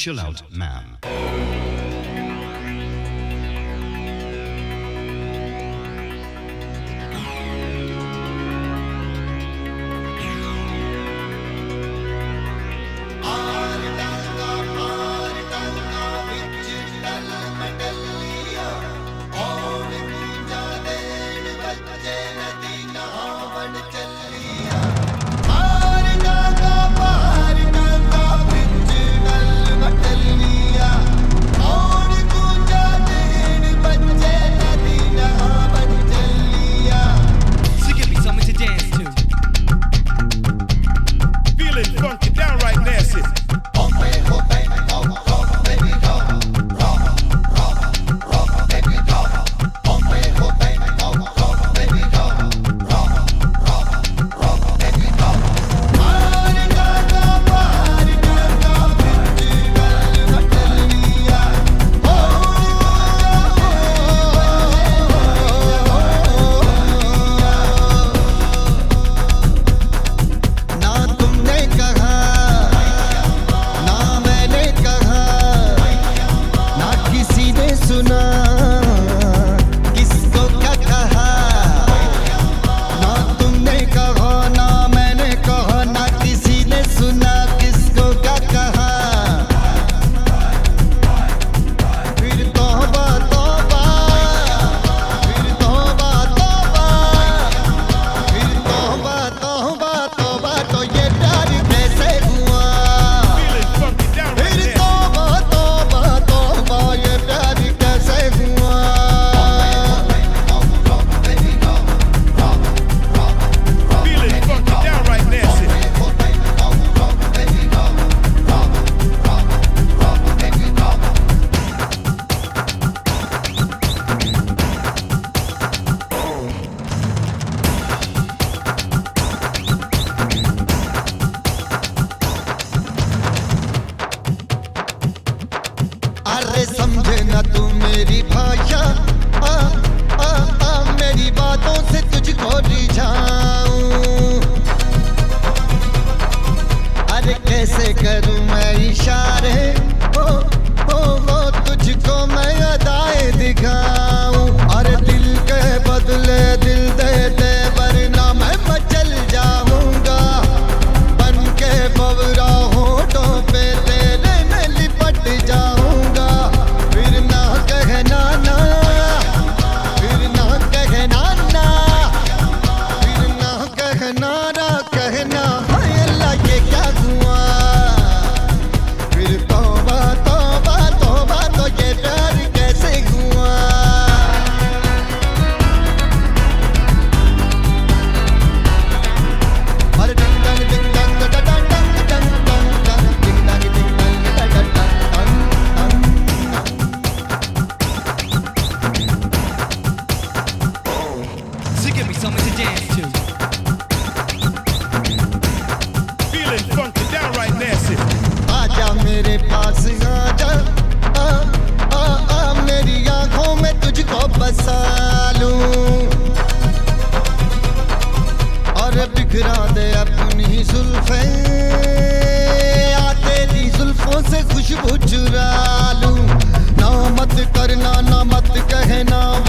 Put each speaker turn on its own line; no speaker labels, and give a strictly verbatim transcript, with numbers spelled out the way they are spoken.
Chill Out Man.
समझे ना तू मेरी भाषा, आ, आ, आ, मेरी बातों से तुझको रिझाऊं। अरे कैसे करूं मैं इशारे, ओ ओ ओ तुझको मैं अदाएं दिखाऊं। अरे दिल के बदले दिल दे दे वरना मैं मचल जाऊंगा। बन के बवरा होठों पे तेरे मैं लिपट जाऊंगा। फिर ना कहना ना, फिर ना कहना ना, फिर ना कहना ना कहना हाय अल्लाह ये क्या हुआ। फिर तौबा तौबा तौबा तो ये प्यार कैसे हुआ। अरे डिंग डंग डिंग डंग डा डा डंग डंग डंग डंग डिंग डंग डिंग डंग डा डा डंग
So give me something to dance to.
Feeling funky, downright nasty.
आजा मेरे पास आजा, आ, आ, आ, मेरी आंखों में तुझको बसा लूं। और बिखरा दे अपनी जुल्फें, आ तेरी जुल्फों से खुशबू चुरा लूं। ना मत करना ना मत कहना